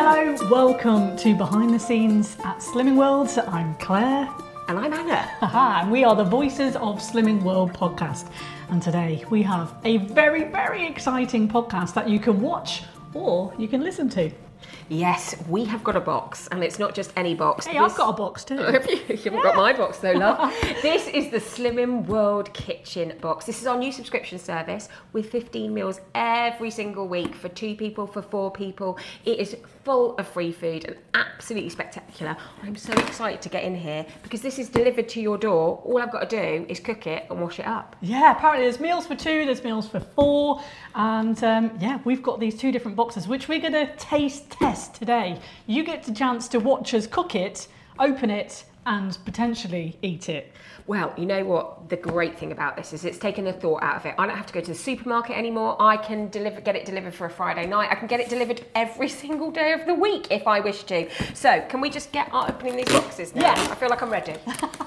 Hello, welcome to Behind the Scenes at Slimming World. I'm Claire. And I'm Anna. And we are the voices of Slimming World podcast. And today we have a very, very exciting podcast that you can watch or you can listen to. Yes, we have got a box, and it's not just any box. Hey, I've got a box too. You haven't got my box though, love. This is the Slimming World Kitchen box. This is our new subscription service with 15 meals every single week for 2 people, for 4 people. It is full of free food and absolutely spectacular. I'm so excited to get in here because this is delivered to your door. All I've got to do is cook it and wash it up. Yeah, apparently there's meals for 2, there's meals for 4, and yeah, we've got these 2 different boxes which we're going to taste test today. You get the chance to watch us cook it, open it, and potentially eat it. Well, you know what? The great thing about this is it's taken the thought out of it. I don't have to go to the supermarket anymore. I can get it delivered for a Friday night. I can get it delivered every single day of the week if I wish to. So, can we just get opening these boxes now? Yeah. I feel like I'm ready.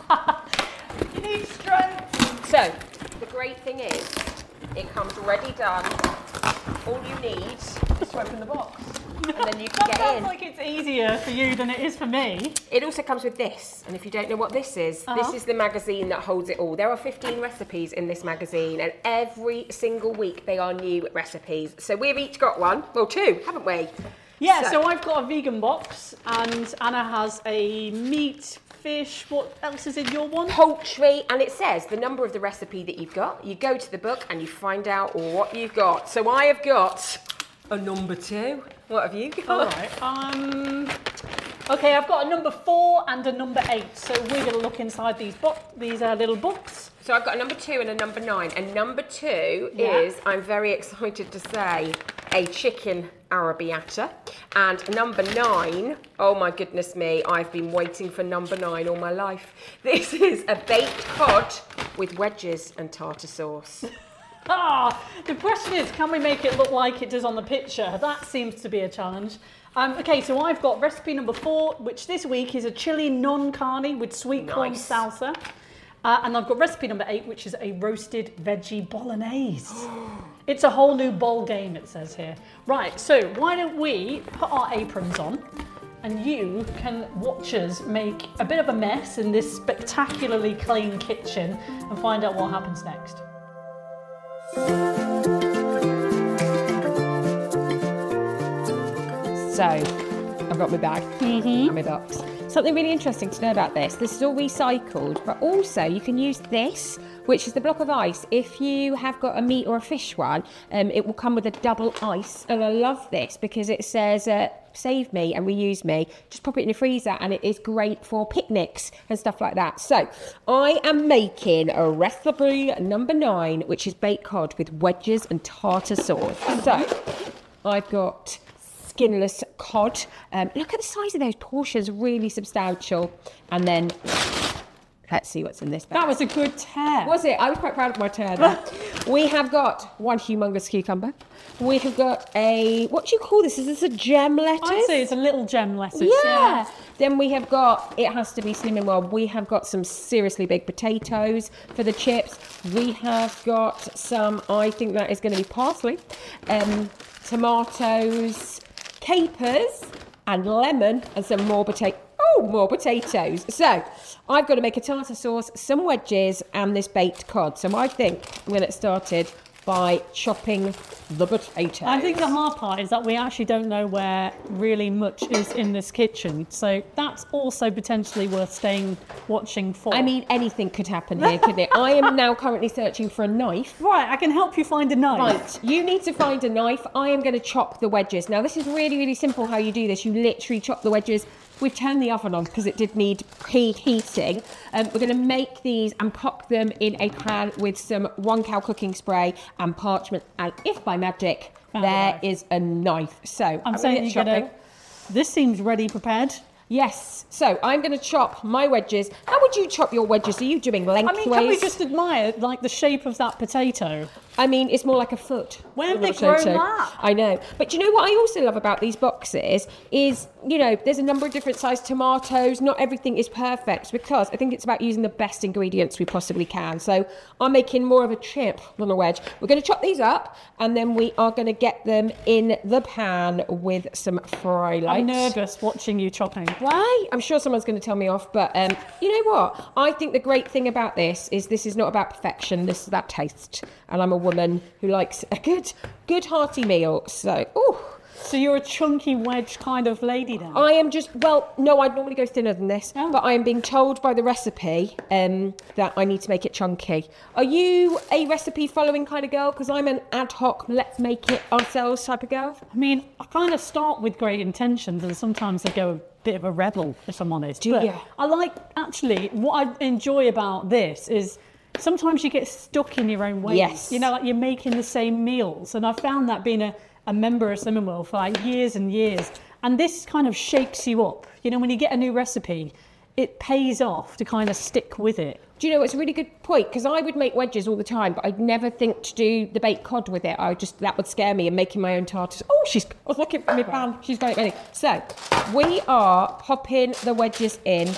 You need strength. So, the great thing is, it comes ready done. All you need is to open the box. And then you can That get sounds in. like it's easier for you than it is for me. It also comes with this, and if you don't know what this is the magazine that holds it all. There are 15 recipes in this magazine, and every single week they are new recipes. So we've each got one, well 2, haven't we? Yeah, so I've got a vegan box, and Anna has a meat, fish, what else is in your one? Poultry, and it says the number of the recipe that you've got. You go to the book and you find out what you've got. So I have got a number 2. What have you got? All right. Okay, I've got a number 4 and a number 8. So we're going to look inside these little books. So I've got a number 2 and a number 9. And number 2 is, I'm very excited to say, a chicken arrabbiata. And number 9, oh my goodness me, I've been waiting for number 9 all my life. This is a baked cod with wedges and tartar sauce. The question is, can we make it look like it does on the picture? That seems to be a challenge. Okay, so I've got recipe number 4, which this week is a chili non carne with sweet corn salsa. And I've got recipe number 8, which is a roasted veggie bolognese. It's a whole new ball game, it says here. Right, so why don't we put our aprons on and you can watch us make a bit of a mess in this spectacularly clean kitchen and find out what happens next. So, I've got my bag and my box. Something really interesting to know about this. This is all recycled, but also you can use this, which is the block of ice. If you have got a meat or a fish one, it will come with a double ice. And I love this because it says, save me and reuse me. Just pop it in the freezer and it is great for picnics and stuff like that. So I am making a recipe number 9, which is baked cod with wedges and tartar sauce. So I've got skinless cod. Look at the size of those portions, really substantial. And then let's see what's in this bag. That was a good tear. Was it? I was quite proud of my tear there. We have got one humongous cucumber. We have got what do you call this? Is this a gem lettuce? I'd say it's a little gem lettuce. Yeah. Then we have got, it has to be Slimming World, we have got some seriously big potatoes for the chips. We have got some, I think that is going to be parsley, tomatoes, capers and lemon and some more more potatoes. So I've got to make a tartar sauce, some wedges and this baked cod. So I think I'm going to get started by chopping the potatoes. I think the hard part is that we actually don't know where really much is in this kitchen. So that's also potentially worth watching for. I mean, anything could happen here, couldn't it? I am now currently searching for a knife. Right, I can help you find a knife. Right, you need to find a knife. I am going to chop the wedges. Now, this is really, really simple how you do this. You literally chop the wedges. We've turned the oven on because it did need preheating. We're going to make these and pop them in a pan with some 1 cow cooking spray and parchment. And if by magic, there is a knife. So I'm saying you're going to... This seems ready prepared. Yes. So I'm going to chop my wedges. How would you chop your wedges? Are you doing lengthways? I mean, can we just admire like the shape of that potato? I mean, it's more like a foot. Where have than a they grown potato. that? I know. But do you know what I also love about these boxes is, you know, there's a number of different sized tomatoes. Not everything is perfect because I think it's about using the best ingredients we possibly can. So I'm making more of a chip than a wedge. We're going to chop these up and then we are going to get them in the pan with some fry lights. I'm nervous watching you chopping. Why? I'm sure someone's going to tell me off, but you know what? I think the great thing about this is not about perfection. This is about taste, and I'm a woman who likes a good hearty meal. So, So you're a chunky wedge kind of lady then? I am just, well, no, I'd normally go thinner than this, Oh. but I am being told by the recipe that I need to make it chunky. Are you a recipe following kind of girl? Because I'm an ad hoc, let's make it ourselves type of girl. I mean, I kind of start with great intentions and sometimes I go a bit of a rebel, if I'm honest. Do But you? I like, actually, what I enjoy about this is sometimes you get stuck in your own ways. Yes. You know, like you're making the same meals. And I found that being a member of Slimming World for like years and years. And this kind of shakes you up. You know, when you get a new recipe, it pays off to kind of stick with it. Do you know, it's a really good point, because I would make wedges all the time, but I'd never think to do the baked cod with it. That would scare me, and making my own tartars. Oh, I was looking for my pan. She's got it ready. So, we are popping the wedges in.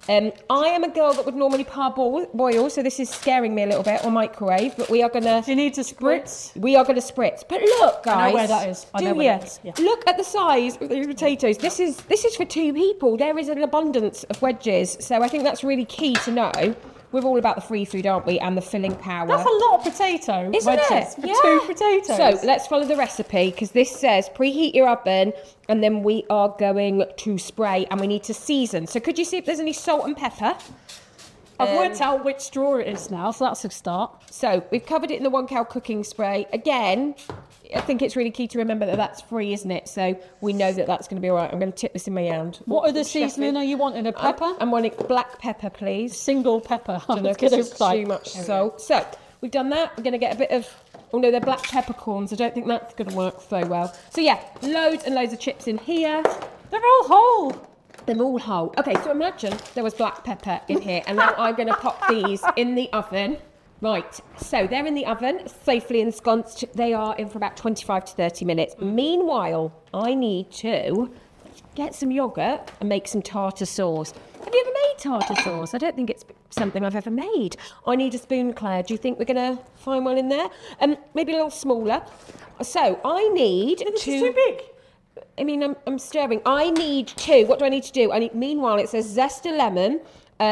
I am a girl that would normally parboil, so this is scaring me a little bit, or microwave, but we are going to... Do you need to spritz? We are going to spritz. But look, guys. I know where that is. I know where that is, yeah. Look at the size of these potatoes. This is for 2 people. There is an abundance of wedges, so I think that's really key to know. We're all about the free food, aren't we? And the filling power. That's a lot of potato Isn't wedges it? for Yeah. 2 potatoes. So let's follow the recipe, because this says preheat your oven and then we are going to spray and we need to season. So could you see if there's any salt and pepper? I've worked out which straw it is now, so that's a start. So we've covered it in the 1 cal cooking spray. Again, I think it's really key to remember that that's free, isn't it? So we know that that's going to be all right. I'm going to tip this in my hand. What other seasoning are you wanting? A pepper? I'm wanting black pepper, please. Single pepper. I don't know if this is too much salt. So we've done that. We're going to get a bit of, oh no, they're black peppercorns. I don't think that's going to work so well. So yeah, loads and loads of chips in here. They're all whole. They're all whole. Okay, so imagine there was black pepper in here, and now I'm going to pop these in the oven. Right, so they're in the oven, safely ensconced. They are in for about 25 to 30 minutes. Meanwhile, I need to get some yoghurt and make some tartar sauce. Have you ever made tartar sauce? I don't think it's something I've ever made. I need a spoon, Claire. Do you think we're going to find one in there? Maybe a little smaller. So I need This is too big. I mean, I'm stirring. I need 2. What do I need to do? Meanwhile, it says zest a lemon,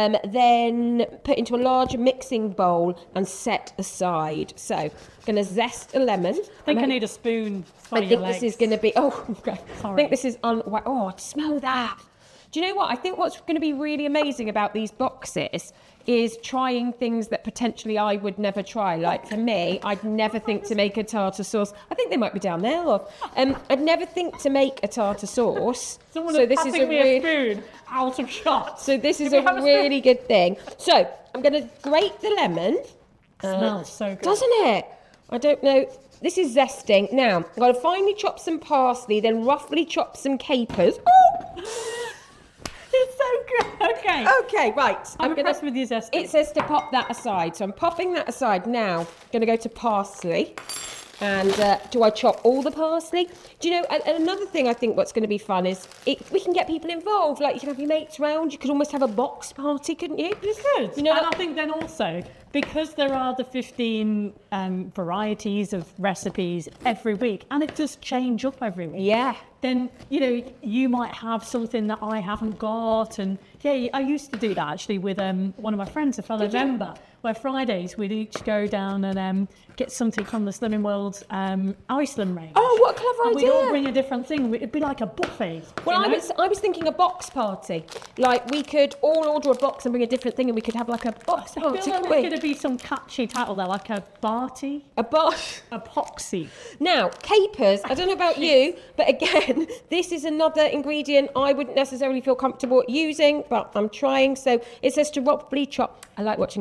then put into a large mixing bowl and set aside. So, I'm going to zest a lemon. I think I need a spoon for I your think legs. this is going to be... Oh, okay. Sorry. I think this is... Oh, smell that. Do you know what? I think what's going to be really amazing about these boxes is trying things that potentially I would never try. Like for me, I'd never think to make a tartar sauce. I think they might be down there. Or, I'd never think to make a tartar sauce. Someone so is this is passing a me a spoon out of shot. So this is Can a we have a really good thing. So I'm going to grate the lemon. Smells so good. Doesn't it? I don't know. This is zesting. Now, I'm going to finely chop some parsley, then roughly chop some capers. Oh! It's so good. Okay. Okay, right. I'm impressed with your zesting. It says to pop that aside, so I'm popping that aside now. Going to go to parsley. And do I chop all the parsley? Do you know, and another thing I think what's going to be fun is we can get people involved. Like, you can have your mates round. You could almost have a box party, couldn't you? You could. You know, and I think then also, because there are the 15 varieties of recipes every week, and it does change up every week. Yeah. Then, you know, you might have something that I haven't got. And yeah, I used to do that actually with one of my friends, a fellow member, where Fridays we'd each go down and get something from the Slimming World Iceland range. Oh, what a clever and idea. we'd all bring a different thing. It'd be like a buffet. Well, you know? I was thinking a box party. Like, we could all order a box and bring a different thing, and we could have like a box I party, feel like couldn't there's we? going to be some catchy title there, like a Barty, A box. a Poxy. Now, capers, I don't know about you, but again, this is another ingredient I wouldn't necessarily feel comfortable using, but I'm trying. So it says to roughly chop. I like watching cooking programs.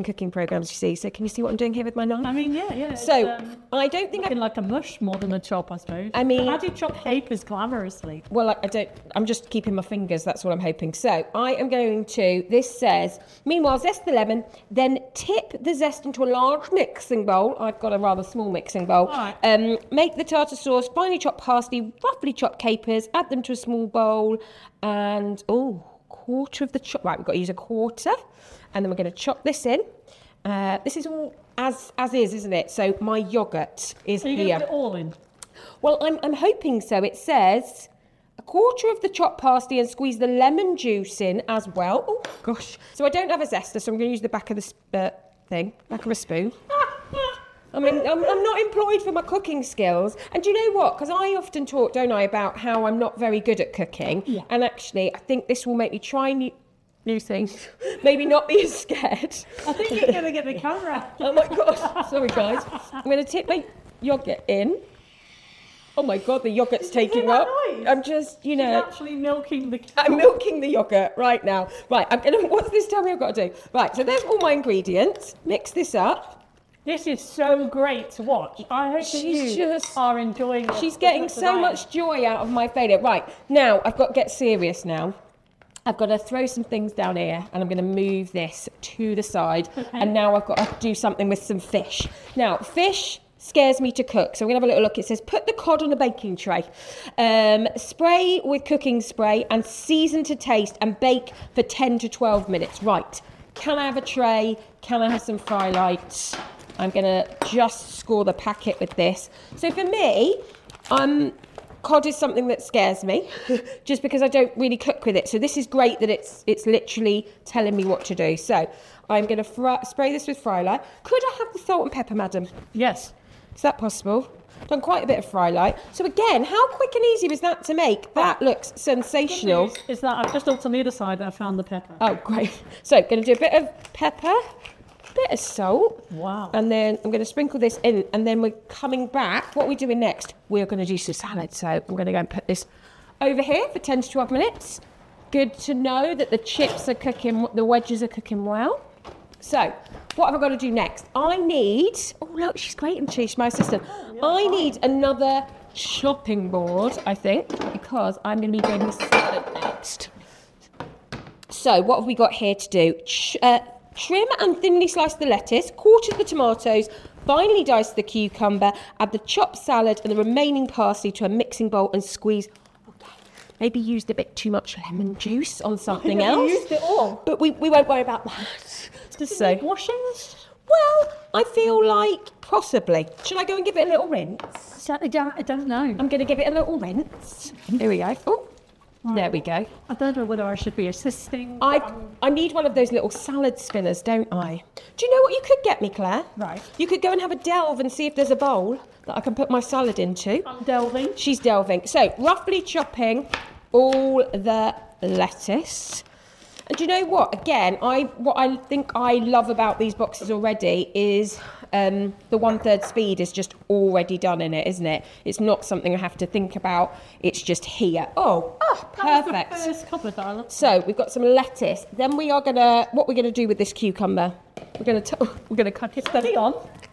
programs, you see. So can you see what I'm doing here with my knife? I mean, yeah. So I don't think looking like a mush more than a chop, I suppose. I mean, how do you chop capers glamorously? Well, I don't. I'm just keeping my fingers. That's what I'm hoping. So I am going to. This says, meanwhile, zest the lemon. Then tip the zest into a large mixing bowl. I've got a rather small mixing bowl. All right. Make the tartar sauce. Finely chopped parsley. Roughly chopped capers. Add them to a small bowl. And quarter of the chop. Right, we've got to use a quarter, and then we're going to chop this in. This is all as is, isn't it? So my yoghurt is Are you here. going to put it all in? Well, I'm hoping so. It says a quarter of the chopped parsley and squeeze the lemon juice in as well. Oh, gosh. So I don't have a zester, so I'm going to use the back of the back of a spoon. I mean, I'm not employed for my cooking skills. And do you know what? Because I often talk, don't I, about how I'm not very good at cooking. Yeah. And actually, I think this will make me try new things. Maybe not be as scared. I think you're going to get the camera. Oh, my God. Sorry, guys. I'm going to tip my yoghurt in. Oh my God, the yoghurt's taking that up. noise? I'm just, You're actually milking the cow. I'm milking the yoghurt right now. Right, what's this tell me I've got to do? Right, so there's all my ingredients. Mix this up. This is so great to watch. I hope that She's you just- are enjoying it. She's getting so much joy out of my failure. Right, now I've got to get serious now. I've got to throw some things down here and I'm going to move this to the side. Okay. And now I've got to do something with some fish. Now, fish scares me to cook. So we're going to have a little look. It says, put the cod on a baking tray. Spray with cooking spray and season to taste and bake for 10 to 12 minutes. Right. Can I have a tray? Can I have some fry lights? I'm going to just score the packet with this. So for me, cod is something that scares me just because I don't really cook with it. So this is great that it's literally telling me what to do. So I'm going to spray this with fry light. Could I have the salt and pepper, madam? Yes. Is that possible? Done quite a bit of fry light. So again, how quick and easy was that to make? That looks sensational. Is that I've just looked on the other side and I found the pepper. Oh, great. So going to do a bit of pepper, a bit of salt. Wow. And then I'm going to sprinkle this in. And then we're coming back. What are we doing next? We're going to do some salad. So I'm going to go and put this over here for 10 to 12 minutes. Good to know that the chips are cooking, the wedges are cooking well. So, what have I got to do next? I need... Oh, look, she's great, isn't she? She's my assistant. I need another chopping board, I think, because I'm going to be doing the salad next. So, what have we got here to do? Trim and thinly slice the lettuce, quarter the tomatoes, finely dice the cucumber, add the chopped salad and the remaining parsley to a mixing bowl and squeeze... Maybe used a bit too much lemon juice on something else. You used it all. But we won't worry about that. Make washings? Well, I feel like possibly. Should I go and give it a little rinse? I don't know. I'm going to give it a little rinse. Here we go. Oh, there we go. I don't know whether I should be assisting. I need one of those little salad spinners, don't I? Do you know what you could get me, Claire? Right. You could go and have a delve and see if there's a bowl that I can put my salad into. I'm delving. She's delving. So, roughly chopping all the lettuce. And do you know what? Again, what I think I love about these boxes already is the 1/3 speed is just already done in it, isn't it? It's not something I have to think about. It's just here. Oh, perfect. That was the first cupboard that I looked. So we've got some lettuce. Then what we're gonna do with this cucumber? We're gonna cut it. Steady on.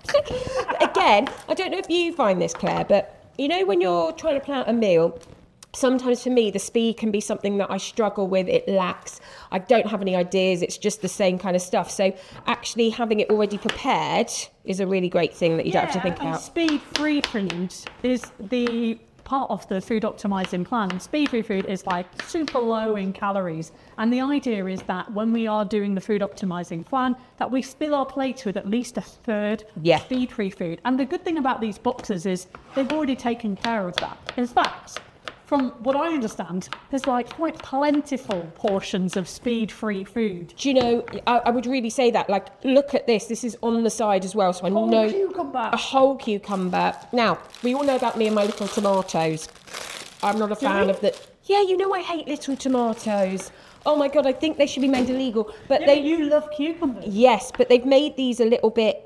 Again, I don't know if you find this, Claire, but you know when you're trying to plan out a meal, sometimes for me the speed can be something that I struggle with. It lacks. I don't have any ideas. It's just the same kind of stuff. So actually having it already prepared is a really great thing that you don't have to think and about. Speed-free food is the part of the food optimizing plan. Speed-free food is like super low in calories. And the idea is that when we are doing the food optimizing plan, that we fill our plates with at least a third speed-free food. And the good thing about these boxes is they've already taken care of that. In fact, from what I understand, there's like quite plentiful portions of speed-free food. Do you know, I would really say that, like, look at this. This is on the side as well, so I know Cucumber. a whole cucumber. Now, we all know about me and my little tomatoes. I'm not a fan of the... Yeah, you know I hate little tomatoes. Oh my God, I think they should be made illegal. But But you love cucumbers. Yes, but they've made these a little bit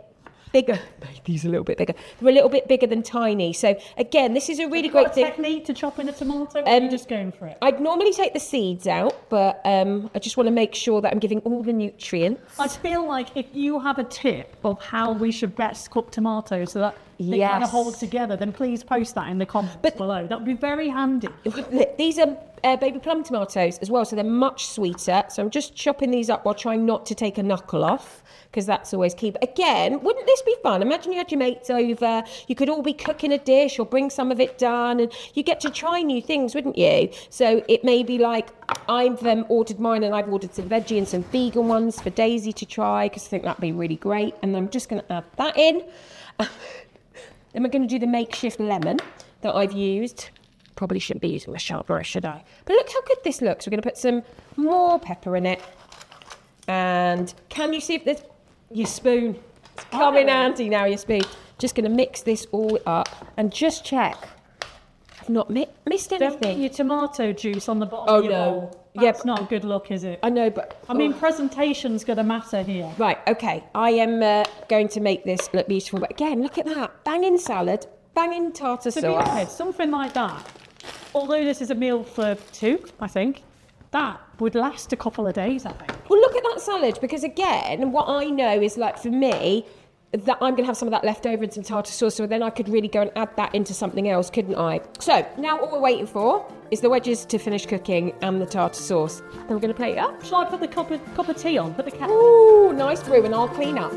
bigger. Make these a little bit bigger. They're a little bit bigger than tiny. So again, this is a really great thing. Technique to chopping a tomato, or are you just going for it? I'd normally take the seeds out, but I just want to make sure that I'm giving all the nutrients. I feel like if you have a tip of how we should best cook tomatoes so that they kind of hold together, then please post that in the comments below. That would be very handy. These are baby plum tomatoes as well, so they're much sweeter. So I'm just chopping these up while trying not to take a knuckle off, because that's always key. But again, wouldn't this be fun? Imagine you had your mates over, you could all be cooking a dish or bring some of it done, and you get to try new things, wouldn't you? So it may be like, I've ordered mine, and I've ordered some veggie and some vegan ones for Daisy to try, because I think that'd be really great. And I'm just going to add that in. Then we're going to do the makeshift lemon that I've used. Probably shouldn't be using the sharpener, should I? But look how good this looks. We're going to put some more pepper in it. And can you see if there's your spoon? It's coming handy now, your spoon. Just going to mix this all up and just check. I've not missed anything. Don't put your tomato juice on the bottom of your bowl. That's not a good look, is it? I know, but... I mean, presentation's going to matter here. Right, okay. I am going to make this look beautiful. But again, look at that. Banging salad, banging tartar sauce. To be honest, something like that, although this is a meal for two, I think, that would last a couple of days, I think. Well, look at that salad, because again, what I know is, like, for me, that I'm going to have some of that left over and some tartar sauce, so then I could really go and add that into something else, couldn't I? So, now all we're waiting for is the wedges to finish cooking and the tartar sauce. Then we're going to plate it up. Shall I put the cup of tea on? Put the kettle. Ooh, nice brew, and I'll clean up.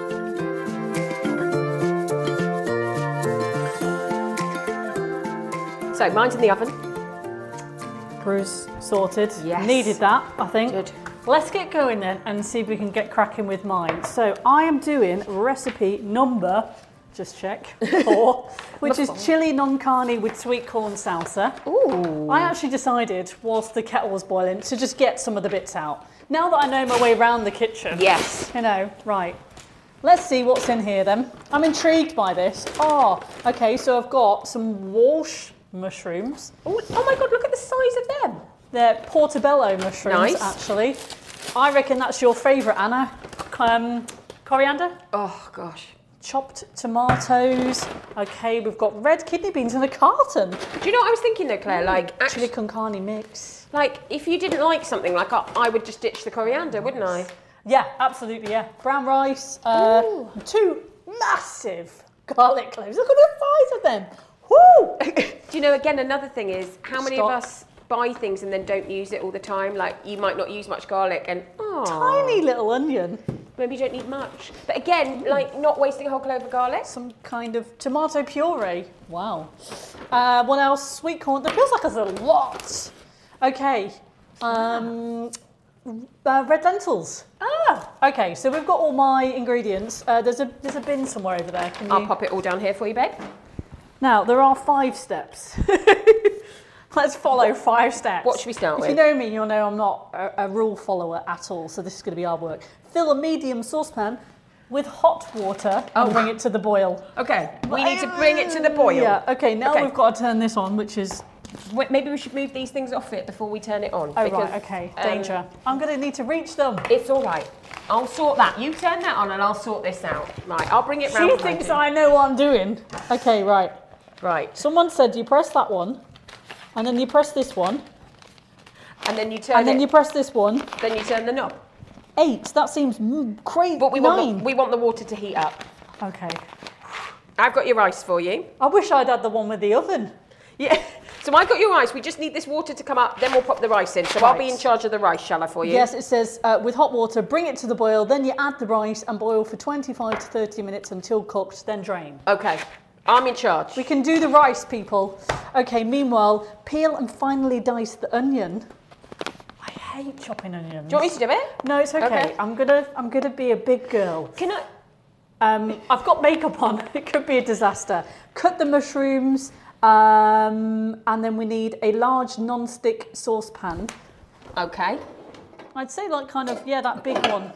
So, mine's in the oven. Brew's sorted. Yes. Needed that, I think. Good. Let's get going then and see if we can get cracking with mine. So I am doing recipe number, just check, 4, which is chili non carne with sweet corn salsa. Ooh. I actually decided, whilst the kettle was boiling, to just get some of the bits out. Now that I know my way around the kitchen. Yes. You know, right. Let's see what's in here then. I'm intrigued by this. Oh, okay, so I've got some Walsh mushrooms. Oh my God, look at the size of them. They're portobello mushrooms, Nice. Actually. I reckon that's your favourite, Anna. Coriander? Oh, gosh. Chopped tomatoes. Okay, we've got red kidney beans in a carton. Do you know what I was thinking though, Claire? Like, Chili con carne mix. like if you didn't like something, like I would just ditch the coriander, wouldn't I? Yeah, absolutely, yeah. Brown rice. 2 massive garlic cloves. Look at the size of them. Woo! Do you know, again, another thing is, how many Stop. of us buy things and then don't use it all the time? Like, you might not use much garlic and, Tiny little onion. maybe you don't need much. But again, like, not wasting a whole clove of garlic. Some kind of tomato puree. Wow. What else? Sweet corn. There feels like there's a lot. Okay. Red lentils. Okay, so we've got all my ingredients. There's a bin somewhere over there. Can you... I'll pop it all down here for you, babe. Now, there are 5 steps. Let's follow 5 steps. What should we start if with? If you know me, you'll know I'm not a rule follower at all, so this is going to be hard work. Fill a medium saucepan with hot water and bring it to the boil. Okay, we need to bring it to the boil. Yeah, okay, now we've got to turn this on, which is... Wait, maybe we should move these things off it before we turn it on. Oh, right, okay, danger. I'm going to need to reach them. It's all right. I'll sort that. You turn that on and I'll sort this out. Right, I'll bring it round. She thinks I know what I'm doing. Okay, right. Right. Someone said you press that one, and then you press this one, and then you turn and then you press this one. Then you turn the knob. 8. That seems crazy. But we 9. want the water to heat up. Okay. I've got your rice for you. I wish I'd had the one with the oven. Yeah. So I've got your rice. We just need this water to come up. Then we'll pop the rice in. So I'll be in charge of the rice, shall I, for you? Yes, it says with hot water, bring it to the boil. Then you add the rice and boil for 25 to 30 minutes until cooked. Then drain. Okay. I'm in charge. We can do the rice, people. Okay, meanwhile, peel and finely dice the onion. I hate chopping onions. Do you want me to do it? No, it's okay. I'm gonna be a big girl. Can I? I've got makeup on. It could be a disaster. Cut the mushrooms, and then we need a large non-stick saucepan. Okay. I'd say like kind of that big one.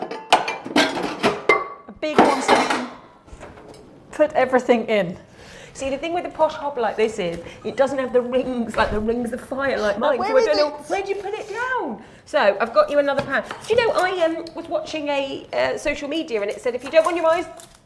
A big one so we can put everything in. See, the thing with a posh hob like this is, it doesn't have the rings, like the rings of fire like mine, so I don't know, where'd you put it down? So, I've got you another pan. Do you know, I was watching a social media and it said, if you don't want your eyes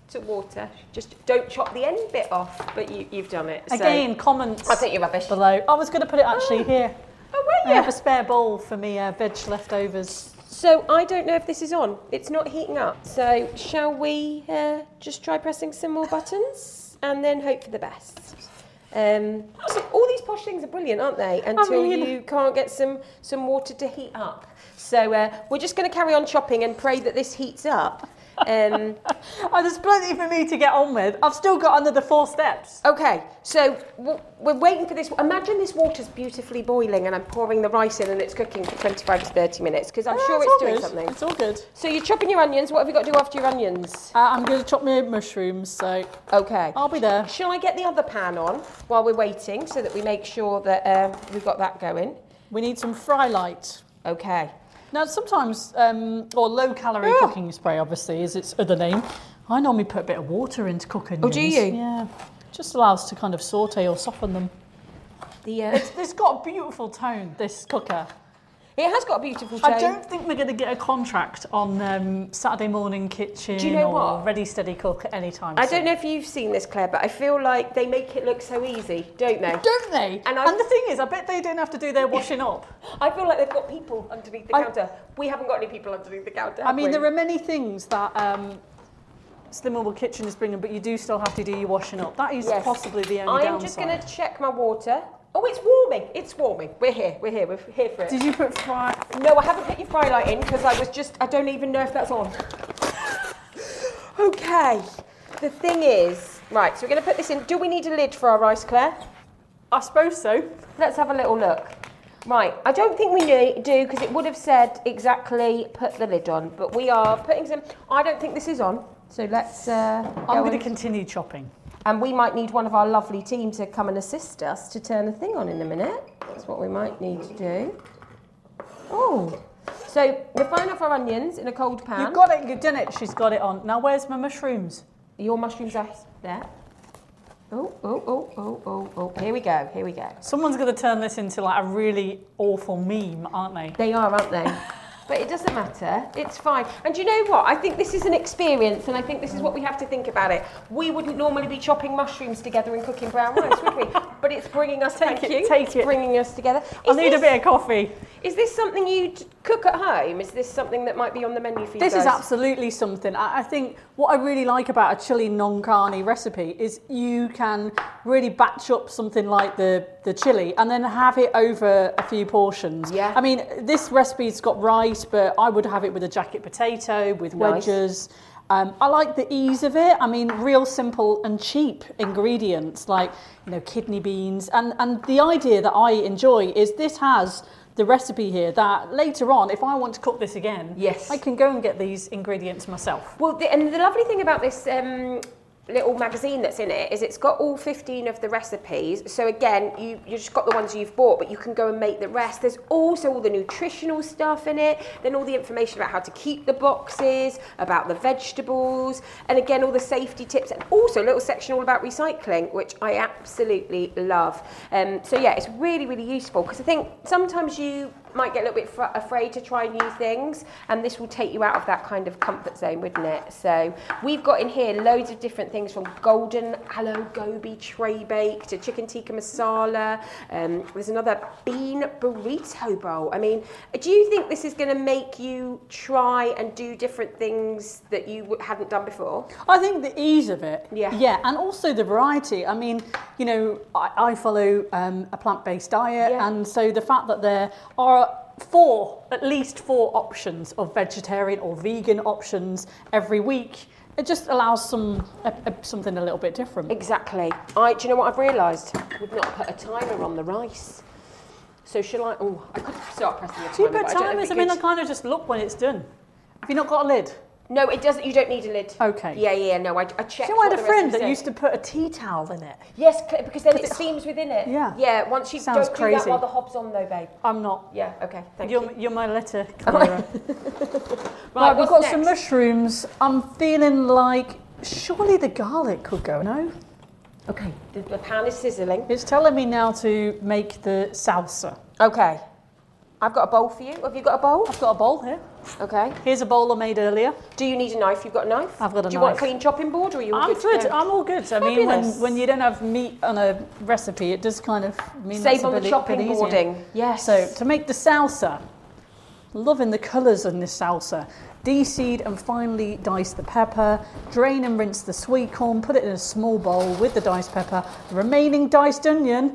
to water. Just don't chop the end bit off, but you've done it. Again, comments I think you're rubbish. below. I was going to put it actually here. Oh, were I you? have a spare bowl for me veg leftovers. So I don't know if this is on. It's not heating up. So shall we just try pressing some more buttons and then hope for the best? So all these posh things are brilliant, aren't they? Until you can't get some water to heat up. So we're just going to carry on chopping and pray that this heats up. There's plenty for me to get on with. I've still got another 4 steps. Okay, so we're waiting for this. Imagine this water's beautifully boiling and I'm pouring the rice in and it's cooking for 25 to 30 minutes because I'm sure it's doing something. It's all good. So you're chopping your onions. What have you got to do after your onions? I'm going to chop my mushrooms, so Okay. I'll be there. Shall I get the other pan on while we're waiting so that we make sure that we've got that going? We need some fry light. Okay. Now, sometimes, or low-calorie cooking spray, obviously, is its other name. I normally put a bit of water into cooking. Oh, do you? Yeah. Just allows to kind of saute or soften them. It's got a beautiful tone, this cooker. It has got a beautiful tone. I don't think we're going to get a contract on Saturday Morning Kitchen Do you know or what? Ready Steady Cook at any time I soon. don't know if you've seen this, Claire, but I feel like they make it look so easy, don't they? Don't they? And the thing is, I bet they don't have to do their washing up. I feel like they've got people underneath the counter. We haven't got any people underneath the counter. I mean, there are many things that Slim Mobile Kitchen is bringing, but you do still have to do your washing up. That is possibly the only downside. I'm just going to check my water. Oh, it's warming. It's warming. We're here for it. Did you put fry? No, I haven't put your fry light in because I don't even know if that's on. Okay. The thing is, right, so we're going to put this in. Do we need a lid for our rice, Claire? I suppose so. Let's have a little look. Right, I don't think we do because it would have said exactly put the lid on, but we are putting some. I don't think this is on, so let's. I'm going to continue chopping. And we might need one of our lovely team to come and assist us to turn the thing on in a minute. That's what we might need to do. Oh, so we're frying off our onions in a cold pan. You've got it, you've done it, she's got it on. Now where's my mushrooms? Your mushrooms are there. Oh. Here we go. Someone's going to turn this into like a really awful meme, aren't they? They are, aren't they? But it doesn't matter. It's fine. And do you know what? I think this is an experience, and I think this is what we have to think about it. We wouldn't normally be chopping mushrooms together and cooking brown rice, would we? But it's bringing us, Take it. bringing us together. I need a bit of coffee. Is this something you'd cook at home? Is this something that might be on the menu for you guys? This is absolutely something. I think what I really like about a chili non carne recipe is you can really batch up something like the chili and then have it over a few portions. Yeah. I mean, this recipe's got rice, but I would have it with a jacket potato, with wedges. I like the ease of it. I mean, real simple and cheap ingredients like, kidney beans. And the idea that I enjoy is this has the recipe here that later on, if I want to cook this again, I can go and get these ingredients myself. Well, and the lovely thing about this little magazine that's in it is it's got all 15 of the recipes. So again, you just got the ones you've bought, but you can go and make the rest. There's also all the nutritional stuff in it, then all the information about how to keep the boxes, about the vegetables, and again, all the safety tips, and also a little section all about recycling, which I absolutely love. So yeah, it's really, really useful because I think sometimes you might get a little bit afraid to try new things, and this will take you out of that kind of comfort zone, wouldn't it? So we've got in here loads of different things from golden aloe gobi tray bake to chicken tikka masala. There's another bean burrito bowl. I mean, do you think this is going to make you try and do different things that you hadn't done before? I think the ease of it, yeah, and also the variety. I mean, I follow a plant-based diet, and so the fact that there are at least four options of vegetarian or vegan options every week, it just allows something a little bit different. Exactly. Do you know what I've realised? We've not put a timer on the rice. So shall I? Oh, I could start pressing the timer. Do you put timers? I mean, I kind of just look when it's done. Have you not got a lid? No, it doesn't. You don't need a lid. Okay. Yeah. No, I checked. So I had a friend that used to put a tea towel in it. Yes, because then it steams within it. Yeah. Yeah. Once you Sounds don't crazy. do that while the hob's on, though, babe. I'm not. Yeah. Okay. Thank you. You're my letter clearer. Right. We've got some mushrooms. I'm feeling like surely the garlic could go. No. Okay. The pan is sizzling. It's telling me now to make the salsa. Okay. I've got a bowl for you. Have you got a bowl? I've got a bowl here. Okay. Here's a bowl I made earlier. Do you need a knife? You've got a knife? I've got a Do you knife. want a clean chopping board, or are you all I'm good? good. To go? I'm all good. I mean, Fabulous. when you don't have meat on a recipe, it does kind of mean Save that's on a the bit chopping easier. boarding. Yes. So to make the salsa, loving the colours in this salsa. De-seed and finely dice the pepper, drain and rinse the sweet corn, put it in a small bowl with the diced pepper, the remaining diced onion.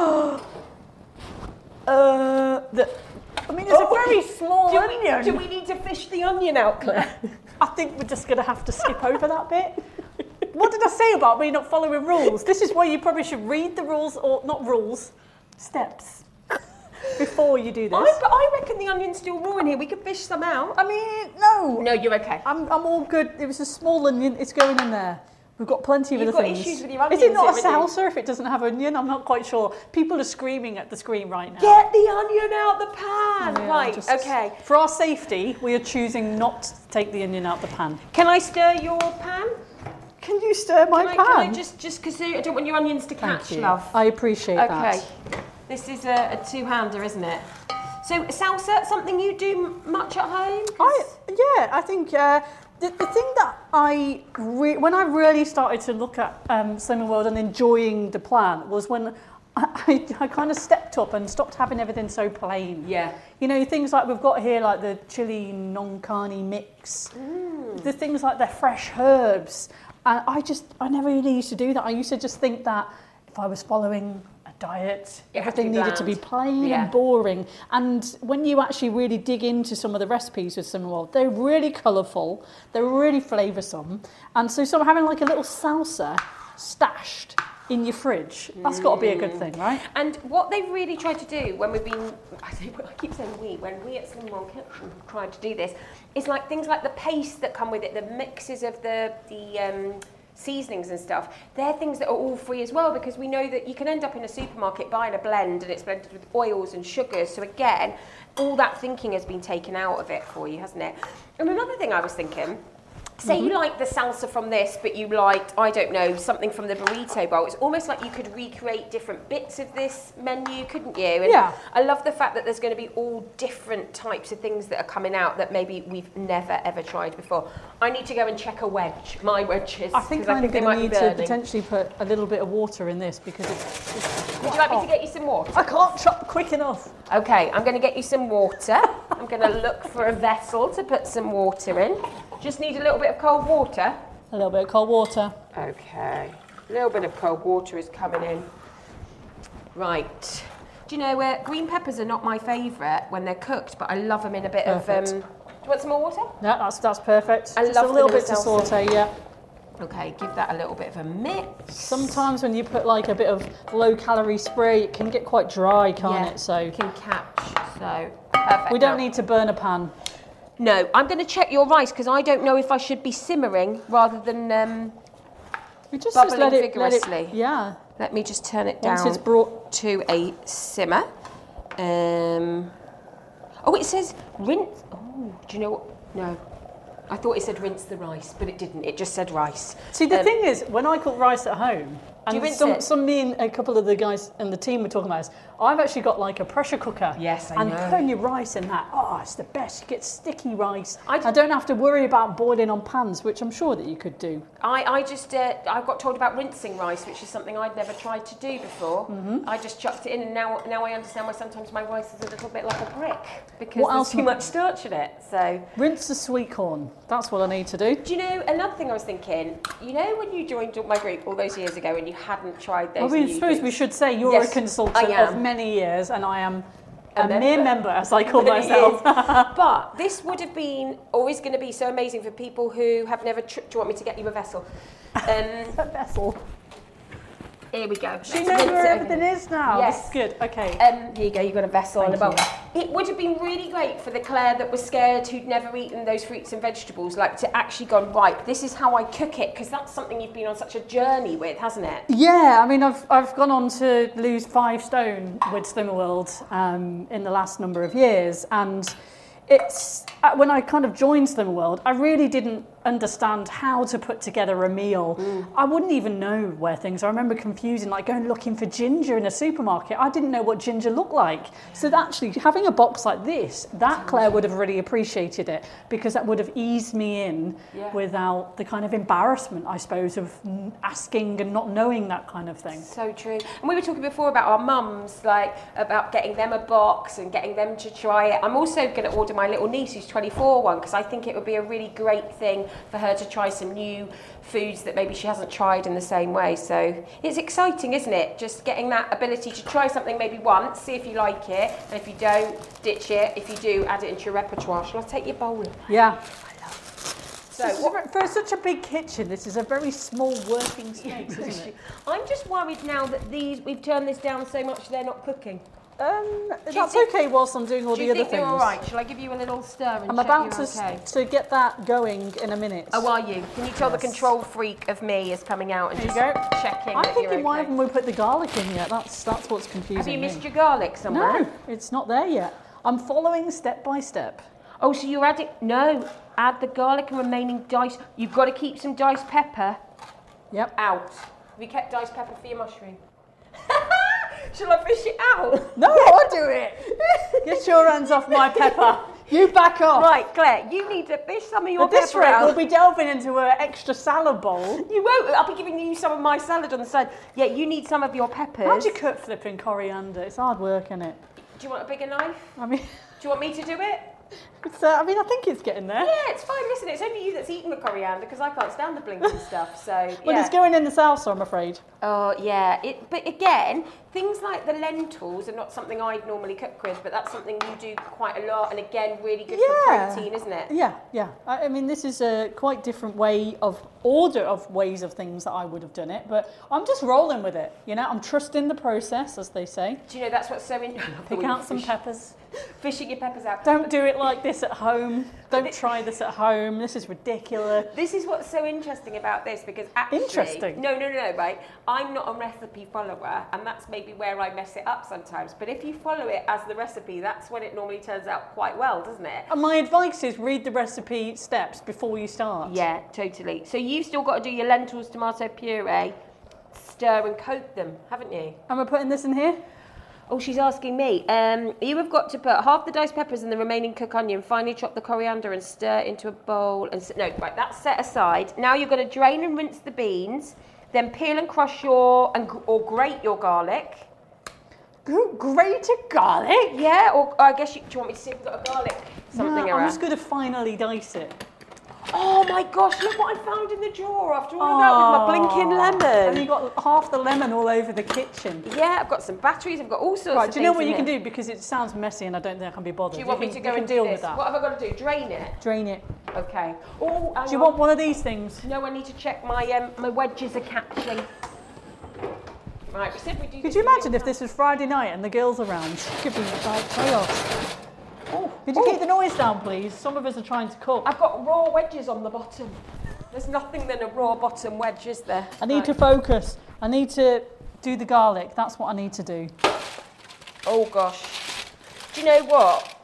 It's a very small onion. Do we need to fish the onion out, Claire? I think we're just going to have to skip over that bit. What did I say about me not following rules? This is why you probably should read the rules, or not rules, steps, before you do this. I reckon the onion's still raw in here. We could fish some out. I mean, no. No, you're okay. I'm all good. It was a small onion. It's going in there. We've got plenty of You've other got things. issues with your onions, Is it not a haven't you? salsa if it doesn't have onion? I'm not quite sure. People are screaming at the screen right now. Get the onion out the pan. Yeah, Right, okay. For our safety, we are choosing not to take the onion out the pan. Can I stir your pan? Can you stir my pan? Can I just because I don't want your onions to Thank catch, you. love. I appreciate that. Okay. This is a two-hander, isn't it? So salsa, something you do much at home? I think the thing that when I really started to look at Slimming World and enjoying the plan was when I kind of stepped up and stopped having everything so plain. Yeah. You know, things like we've got here, like the chili non carne mix, the things like the fresh herbs. And I never really used to do that. I used to just think that if I was following a diet, It had to everything be needed to be bland. plain Yeah. and boring. And when you actually really dig into some of the recipes with Slimming World, they're really colourful, they're really flavoursome. And so sort of having like a little salsa stashed in your fridge, that's got to be a good thing, right? And what they've really tried to do when we've been, I keep saying when we at Slimming World Kitchen tried to do this, is like things like the paste that come with it, the mixes of the seasonings and stuff, they're things that are all free as well, because we know that you can end up in a supermarket buying a blend and it's blended with oils and sugars. So again, all that thinking has been taken out of it for you, hasn't it? And another thing I was thinking, say you like the salsa from this, but you liked, I don't know, something from the burrito bowl. It's almost like you could recreate different bits of this menu, couldn't you? And Yeah. I love the fact that there's going to be all different types of things that are coming out that maybe we've never, ever tried before. I need to go and check my wedges. I think 'cause I'm they going might to be need to burning. potentially put a little bit of water in this because it's Would you like me to get you some water? I can't chop quick enough. Okay, I'm going to get you some water. I'm going to look for a vessel to put some water in. Just need a little bit of cold water. A little bit of cold water. Okay, a little bit of cold water is coming in. Right. Do you know, green peppers are not my favourite when they're cooked, but I love them in a bit Perfect. of... do you want some more water? Yeah, that's perfect. I Just love a little them bit to in salsa. saute, yeah. Okay, give that a little bit of a mix. Sometimes when you put like a bit of low-calorie spray, it can get quite dry, can't it? So you can catch. So, perfect. we don't Now- need to burn a pan. No, I'm going to check your rice because I don't know if I should be simmering rather than... We just Bubbling let it, vigorously. yeah. Let me just turn it Once down it's brought, to a simmer. Oh, it says rinse. Oh, do you know what? No. I thought it said rinse the rice, but it didn't. It just said rice. see, the thing is, when I cook rice at home, Do you and rinse it? me and a couple of the guys in the team were talking about this, I've actually got like a pressure cooker. Yes, I and know. putting your rice in that, oh, it's the best. You get sticky rice. I don't have to worry about boiling on pans, which I'm sure that you could do. I got told about rinsing rice, which is something I'd never tried to do before. I just chucked it in, and now I understand why sometimes my rice is a little bit like a brick because What there's else too much starch in it. So, Rinse the sweet corn. That's what I need to do. do you know another thing I was thinking? You know when you joined my group all those years ago and you hadn't tried those? I new suppose things? we should say you're Yes, a consultant I am. of many years, and I am A a mere member. member, as I call Many myself. But this would have been, or is going to be so amazing for people who have never... do you want me to get you a vessel? A vessel. Here we go. She Let's knows rinse where it everything again. is now. Yes. That's good. Okay. Here you go, you've got a vessel and a bowl. Thank It would have been really great for the Claire that was scared, who'd never eaten those fruits and vegetables, like to actually gone, right, this is how I cook it, because that's something you've been on such a journey with, hasn't it? Yeah, I mean, I've gone on to lose 5 stone with Slimming World in the last number of years, and it's when I kind of joined Slimming World, I really didn't understand how to put together a meal. I wouldn't even know where things are. I remember confusing, like going looking for ginger in a supermarket. I didn't know what ginger looked like. So that actually having a box like this, that Claire would have really appreciated it, because that would have eased me in without the kind of embarrassment, I suppose, of asking and not knowing that kind of thing. So true. And we were talking before about our mums, like about getting them a box and getting them to try it. I'm also going to order my little niece who's 24 one, because I think it would be a really great thing for her to try some new foods that maybe she hasn't tried in the same way. So it's exciting, isn't it? Just getting that ability to try something maybe once, see if you like it, and if you don't, ditch it. If you do, add it into your repertoire. Shall I take your bowl? Yeah. So for such a big kitchen, this is a very small working space, isn't it? I'm just worried now that we've turned this down so much they're not cooking. That's okay whilst I'm doing all the other things. Do you think they're all right? Shall I give you a little stir and I'm check about you're okay? to get that going in a minute. Oh, are you? Can you tell the control freak of me is coming out and There just you go. checking I'm that thinking, you're why okay? haven't we put the garlic in yet? That's what's confusing Have you me. missed your garlic somewhere? No, it's not there yet. I'm following step by step. Oh, so you're adding... No, add the garlic and remaining diced... You've got to keep some diced pepper Yep. out. Have you kept diced pepper for your mushroom? Shall I fish it out? No, I'll do it. Get your hands off my pepper. You back off. Right, Claire, you need to fish some of your At this pepper rate, out. we'll be delving into an extra salad bowl. You won't. I'll be giving you some of my salad on the side. Yeah, you need some of your peppers. How do you cut flipping coriander? It's hard work, isn't it? Do you want a bigger knife? I mean, Do you want me to do it? I think it's getting there. Yeah, it's fine. Listen, it's only you that's eating the coriander because I can't stand the blinking stuff. So Well, yeah. it's going in the salsa, I'm afraid. Oh yeah. But again, things like the lentils are not something I'd normally cook with, but that's something you do quite a lot, and again, really good for protein, isn't it? Yeah. I mean, this is a quite different way of ways of things that I would have done it, but I'm just rolling with it. You know, I'm trusting the process, as they say. Do you know that's what's so interesting? Pick out some peppers. Fishing your peppers out. Don't do it like this at home. Don't try this at home. This is ridiculous. This is what's so interesting about this, because actually... Interesting? No, right? I'm not a recipe follower, and that's maybe where I mess it up sometimes. But if you follow it as the recipe, that's when it normally turns out quite well, doesn't it? And my advice is read the recipe steps before you start. Yeah, totally. So you've still got to do your lentils, tomato puree, stir and coat them, haven't you? Am I putting this in here? Oh, she's asking me. You have got to put half the diced peppers and the remaining cooked onion, finely chop the coriander and stir into a bowl. Right, that's set aside. Now you're going to drain and rinse the beans, then peel and crush or grate your garlic. Grated garlic? Yeah, or I guess do you want me to see if we've got a garlic something No, I'm around? just going to finally dice it. Oh my gosh, look what I found in the drawer after all of that with my blinking lemon. And you got half the lemon all over the kitchen. Yeah, I've got some batteries, I've got all sorts Right, of do you know things what in you can here. do? Because it sounds messy and I don't think I can be bothered. Do you want me to go and deal do with this? that. What have I got to do? Drain it? Drain it. Okay. Oh, Do you want one of these things? No, I need to check my my wedges are catching. Right, we said we do. Could you imagine if this was Friday night and the girls around? Could be like chaos. Could you keep the noise down, please? Some of us are trying to cook. I've got raw wedges on the bottom. There's nothing than a raw bottom wedge, is there? I need to focus. I need to do the garlic. That's what I need to do. Oh gosh. Do you know what?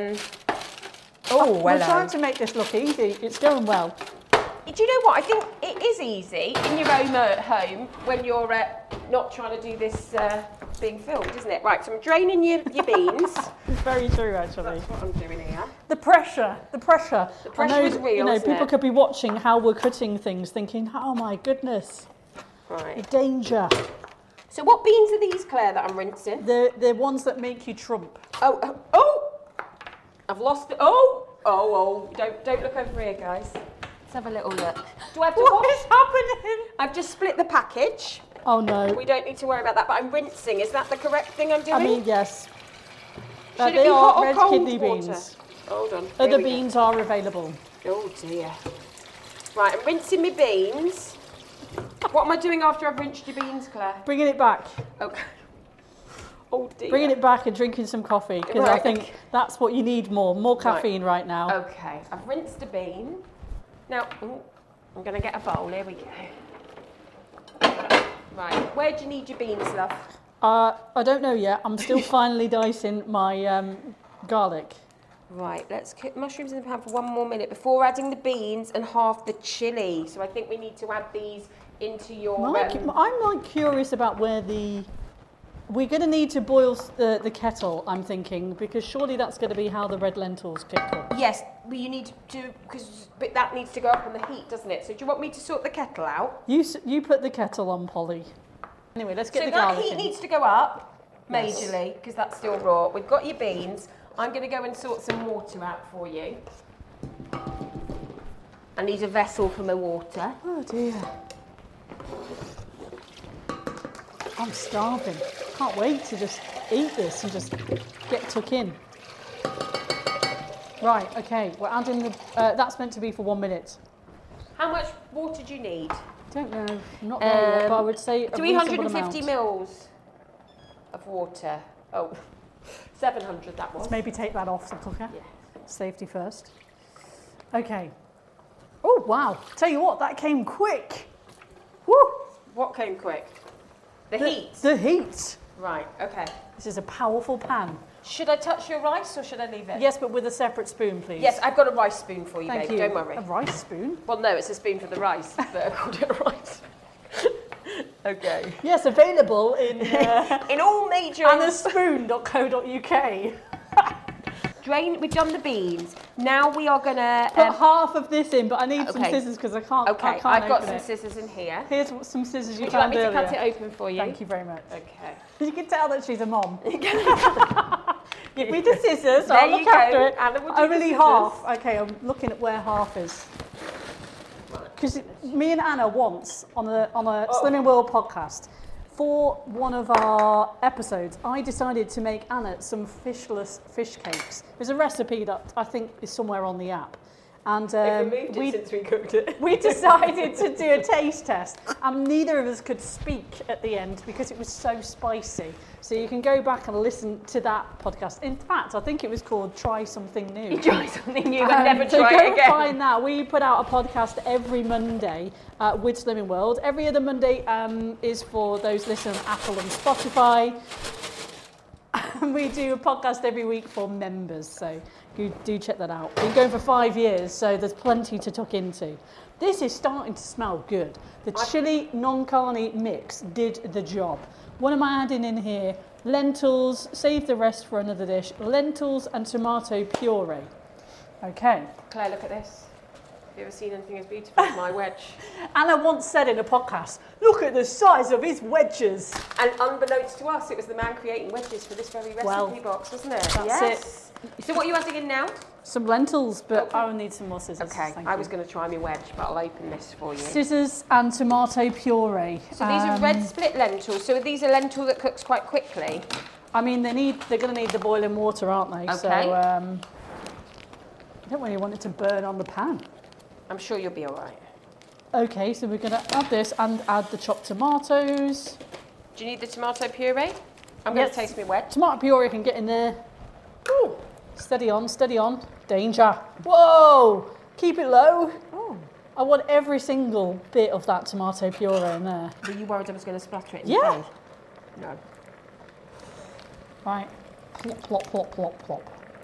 We're trying to make this look easy. It's going well. Do you know what? I think it is easy in your own home when you're not trying to do this being filmed, isn't it? Right, so I'm draining your beans. It's very true, actually. That's what I'm doing here. The pressure. The pressure is real, You know, isn't people it? could be watching how we're cutting things, thinking, "Oh my goodness, the Right. danger." So what beans are these, Claire, that I'm rinsing? The ones that make you Trump. Oh! I've lost it. Oh! Don't look over here, guys. Let's have a little look. Do I have to What wash? is happening? I've just split the package. Oh no. We don't need to worry about that, but I'm rinsing. Is that the correct thing I'm doing? I mean, yes. Should it They be hot are or red cold kidney water? beans. Hold on. Here Other we go. beans are available. Oh dear. Right, I'm rinsing my beans. What am I doing after I've rinsed your beans, Claire? Bringing it back. Okay. Oh dear. Bringing it back and drinking some coffee because I Right, think okay. that's what you need more caffeine right now. Okay, I've rinsed a bean. Now, I'm going to get a bowl. Here we go. Right, where do you need your beans, love? I don't know yet. I'm still finally dicing my garlic. Right, let's cook mushrooms in the pan for 1 more minute before adding the beans and half the chilli. So I think we need to add these into your... I'm like curious about where we're going to need to boil the kettle, I'm thinking, because surely that's going to be how the red lentils get cooked. Yes, but you need to, but that needs to go up on the heat, doesn't it? So do you want me to sort the kettle out? You put the kettle on, Polly. Anyway, let's get the garlic in. So that heat needs to go up majorly, because that's still raw. We've got your beans. I'm going to go and sort some water out for you. I need a vessel for my water. Oh dear. I'm starving. Can't wait to just eat this and just get tuck in. Right, okay, we're adding the, that's meant to be for 1 minute. How much water do you need? Don't know, I'm not there yet, but I would say a 350 mils of water. Oh, 700 that was. Let's maybe take that off the cooker. Yeah. Safety first. Okay. Oh, wow. Tell you what, that came quick. Woo! What came quick? The heat? The heat. Right, okay. This is a powerful pan. Should I touch your rice or should I leave it? Yes, but with a separate spoon, please. Yes, I've got a rice spoon for you, Thank babe. you. Don't worry. A rice spoon? Well, no, it's a spoon for the rice, but I called it a rice. Okay. Yes, available in in all major... annaspoon.co.uk. Drain, we've done the beans. Now we are going to... Put half of this in, but I need some scissors because I can't Okay, I I've got open some scissors in here. Here's some scissors you Would you like found me to earlier. cut it open for you? Thank you very much. Okay. You can tell that she's a mom. Give me the scissors, There I'll you look go. after it. Anna will do Only the scissors. half. Okay, I'm looking at where half is. Because me and Anna once on a Slimming World podcast, for one of our episodes, I decided to make Anna some fishless fish cakes. There's a recipe that I think is somewhere on the app. And since we cooked it. we decided to do a taste test, and neither of us could speak at the end because it was so spicy. So you can go back and listen to that podcast. In fact, I think it was called Try Something New. Try something new and never So try go it again. find that. We put out a podcast every Monday with Slimming World. Every other Monday is for those listening on Apple and Spotify. And we do a podcast every week for members, so you do check that out. Been going for 5 years, so there's plenty to tuck into. This is starting to smell good. The chili non-carne mix did the job. What am I adding in here? Lentils, save the rest for another dish. Lentils and tomato puree. Okay. Claire, look at this. Have you ever seen anything as beautiful as my wedge? Anna once said in a podcast, look at the size of his wedges. And unbeknownst to us, it was the man creating wedges for this very recipe box, wasn't it? That's it. So what are you adding in now? Some lentils, but I will need some more scissors. Okay, Thank I you. was going to try my wedge, but I'll open this for you. Scissors and tomato puree. So these are red split lentils. So are these a lentil that cooks quite quickly? I mean, they're going to need the boiling water, aren't they? Okay. So I don't really want it to burn on the pan. I'm sure you'll be all right. Okay, so we're going to add this and add the chopped tomatoes. Do you need the tomato puree? I'm going to taste my wedge. Tomato puree can get in there. Ooh. Steady on, steady on. Danger. Whoa! Keep it low. Oh. I want every single bit of that tomato puree in there. Were you worried I was going to splatter it in Yeah. the pan? No. Right. Plop, plop, plop, plop, plop.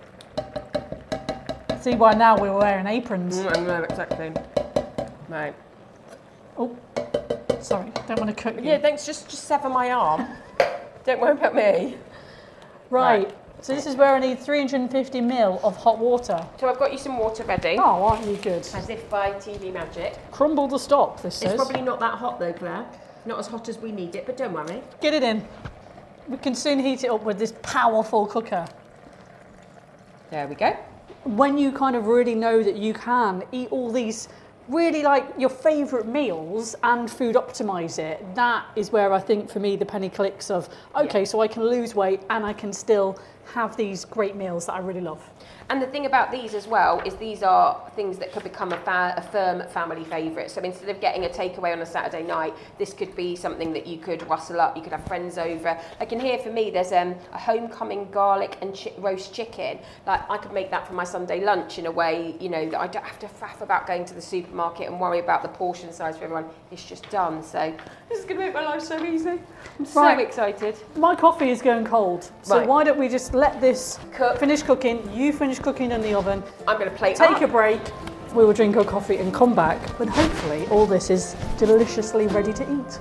See why now we're wearing aprons. I know, exactly. Right. Oh, sorry, don't want to cook you. Yeah, thanks. Just sever my arm. Don't worry about me. Right. So this is where I need 350 ml of hot water. So I've got you some water ready. Oh, aren't you good? As if by TV magic. Crumble the stock, this says. It's probably not that hot though, Claire. Not as hot as we need it, but don't worry. Get it in. We can soon heat it up with this powerful cooker. There we go. When you kind of really know that you can eat all these really like your favourite meals and food optimise it, that is where I think for me the penny clicks of, okay, so I can lose weight and I can still have these great meals that I really love. And the thing about these as well is these are things that could become a firm family favourite. So instead of getting a takeaway on a Saturday night, this could be something that you could rustle up. You could have friends over. Like in here for me, there's a homecoming garlic and roast chicken. Like I could make that for my Sunday lunch in a way, you know, that I don't have to faff about going to the supermarket and worry about the portion size for everyone. It's just done. So this is going to make my life so easy. I'm so excited. My coffee is going cold. So why don't we just let this Cook. finish cooking. You finish cooking in the oven. I'm going to plate Take up. a break. We will drink our coffee and come back when hopefully all this is deliciously ready to eat.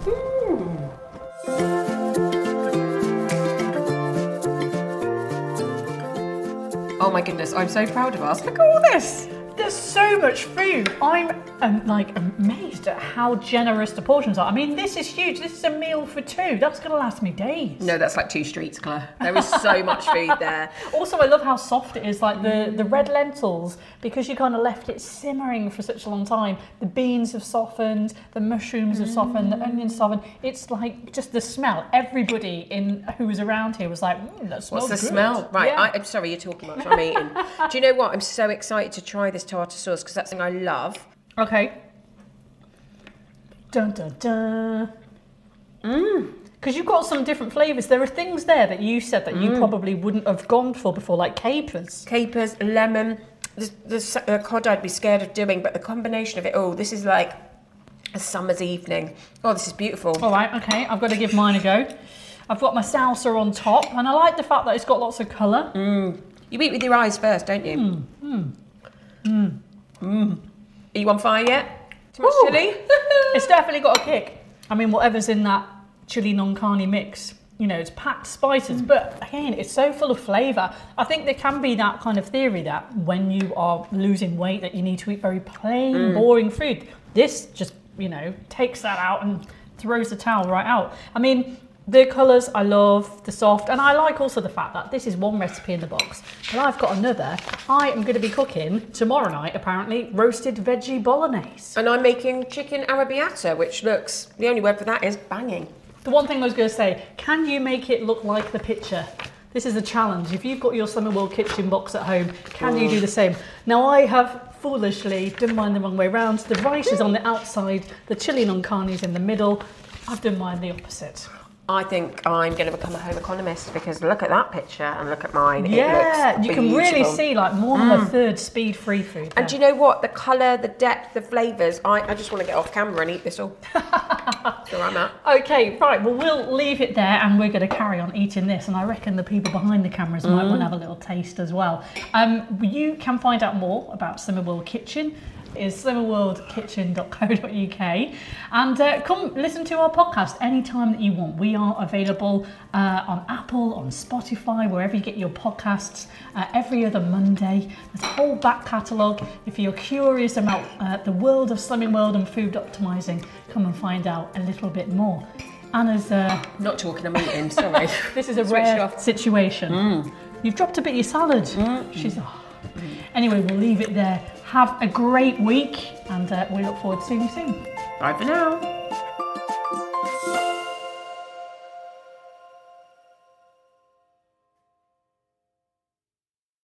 Oh my goodness, I'm so proud of us. Look at all this. There's so much food. I'm amazed at how generous the portions are. I mean, this is huge. This is a meal for two. That's going to last me days. No, that's like 2 streets, Claire. There is so much food there. Also, I love how soft it is, like the red lentils, because you kind of left it simmering for such a long time. The beans have softened, the mushrooms have softened, the onions softened. It's like just the smell. Everybody who was around here was like, that smells good. What's the smell? Right, Yeah. I'm sorry, you're talking much. I'm eating. Do you know what? I'm so excited to try this tartar sauce because that's something I love. Okay. Dun dun dun. Because you've got some different flavours. There are things there that you said that you probably wouldn't have gone for before, like capers. Capers, lemon, the cod I'd be scared of doing, but the combination of it all, this is like a summer's evening. Oh, this is beautiful. All right, okay, I've got to give mine a go. I've got my salsa on top, and I like the fact that it's got lots of colour. You eat with your eyes first, don't you? Are you on fire yet? Too much chilli? It's definitely got a kick. I mean, whatever's in that chili non carne mix, you know, it's packed spices, but again, it's so full of flavour. I think there can be that kind of theory that when you are losing weight that you need to eat very plain, boring food. This just, you know, takes that out and throws the towel right out. I mean, the colours I love, the soft, and I like also the fact that this is one recipe in the box, but I've got another. I am going to be cooking tomorrow night, apparently, roasted veggie bolognese. And I'm making chicken arrabbiata, which looks, the only word for that is banging. The one thing I was going to say, can you make it look like the picture? This is a challenge. If you've got your Summer World kitchen box at home, can you do the same? Now, I have foolishly done mine the wrong way round. The rice is on the outside, the chili non carne is in the middle. I've done mine the opposite. I think I'm going to become a home economist because look at that picture and look at mine. Yeah, it looks you can really beautiful. see like more than a third speed-free food. And do you know what? The colour, the depth, the flavours. I just want to get off camera and eat this all. That's where I'm at. Okay, right, well, we'll leave it there and we're going to carry on eating this. And I reckon the people behind the cameras might want to have a little taste as well. You can find out more about Summer World Kitchen. Is summerworldkitchen.co.uk, and come listen to our podcast anytime that you want. We are available on Apple, on Spotify, wherever you get your podcasts, every other Monday. There's a whole back catalogue. If you're curious about the world of Slimming World and food optimising, come and find out a little bit more. Anna's Not talking, I'm eating, sorry. this is a rare situation. You've dropped a bit of your salad. She's Anyway, we'll leave it there. Have a great week, and we look forward to seeing you soon. Bye for now.